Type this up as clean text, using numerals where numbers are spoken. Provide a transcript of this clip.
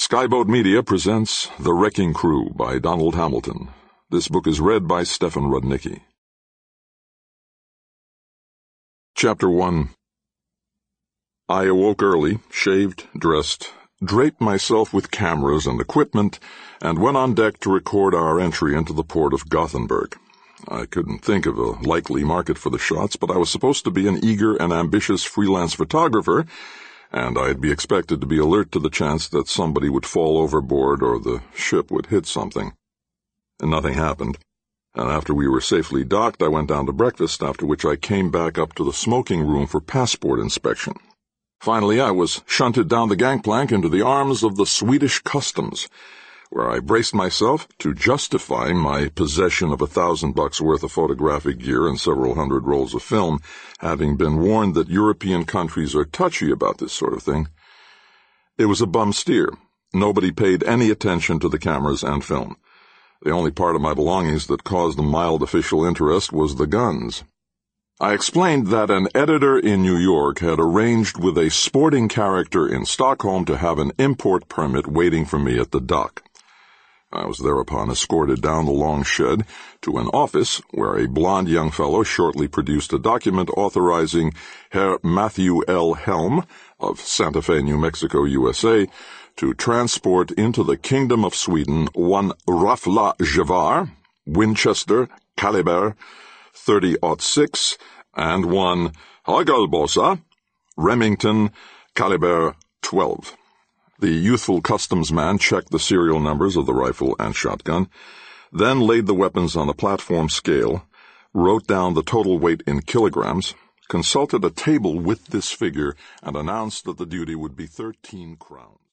Skyboat Media presents The Wrecking Crew by Donald Hamilton. This book is read by Stefan Rudnicki. Chapter 1. I awoke early, shaved, dressed, draped myself with cameras and equipment, and went on deck to record our entry into the port of Gothenburg. I couldn't think of a likely market for the shots, but I was supposed to be an eager and ambitious freelance photographer, and I'd be expected to be alert to the chance that somebody would fall overboard or the ship would hit something. And nothing happened, and after we were safely docked, I went down to breakfast, after which I came back up to the smoking room for passport inspection. Finally, I was shunted down the gangplank into the arms of the Swedish customs, where I braced myself to justify my possession of $1,000 worth of photographic gear and several hundred rolls of film, having been warned that European countries are touchy about this sort of thing. It was a bum steer. Nobody paid any attention to the cameras and film. The only part of my belongings that caused a mild official interest was the guns. I explained that an editor in New York had arranged with a sporting character in Stockholm to have an import permit waiting for me at the dock. I was thereupon escorted down the long shed to an office where a blond young fellow shortly produced a document authorizing Herr Matthew L. Helm of Santa Fe, New Mexico, USA, to transport into the Kingdom of Sweden one Rafla Javar, Winchester, Caliber, 30-06, and one Hagelbossa, Remington, Caliber 12. The youthful customs man checked the serial numbers of the rifle and shotgun, then laid the weapons on a platform scale, wrote down the total weight in kilograms, consulted a table with this figure, and announced that the duty would be 13 crowns.